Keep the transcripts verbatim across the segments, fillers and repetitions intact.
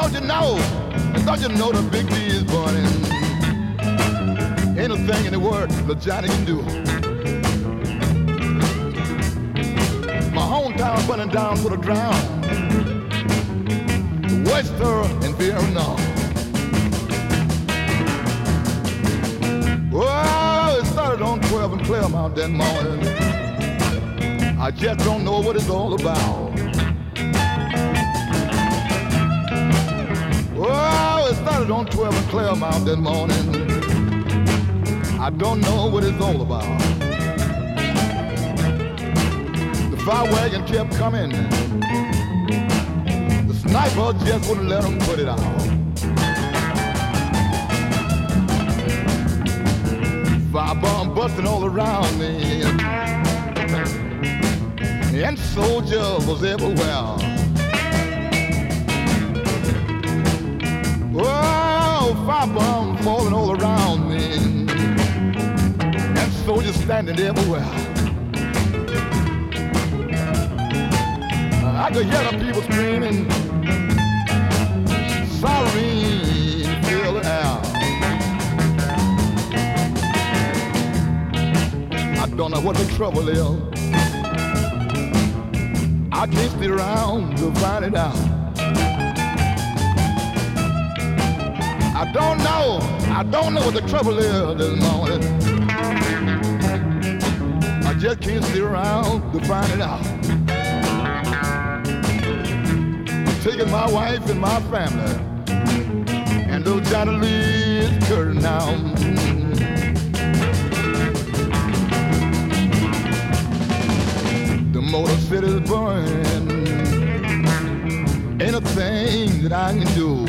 don't you know? Don't you know the Big D is burning? Ain't a thing in the world that Johnny can do. My hometown burning down to the ground. Wester and Vietnam. Oh, it started on twelve and Claremont that morning. I just don't know what it's all about. Oh, it started on twelve and Claremont that morning. I don't know what it's all about. The fire wagon kept coming. The sniper just wouldn't let them put it out. Fire bomb busting all around me. And soldiers was everywhere. Oh, fire bomb falling all around me. And soldiers standing everywhere. I could hear the people screaming. Siren fill the air. I don't know what the trouble is. I can't stay around to find it out. I don't know, I don't know what the trouble is this morning. I just can't stay around to find it out. I'm taking my wife and my family, and little Johnny Lee is curtain now. The Motor City's burning. Ain't a thing that I can do.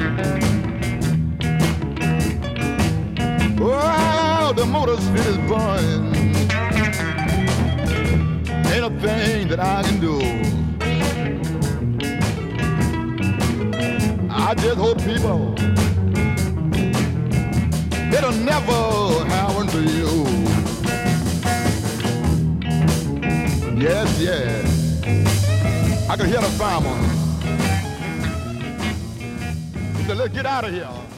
Oh, the Motor City's burning. Ain't a thing that I can do. I just hope people, it'll never happen to you. Yes, yes. I could hear the fireman. He said, let's get out of here.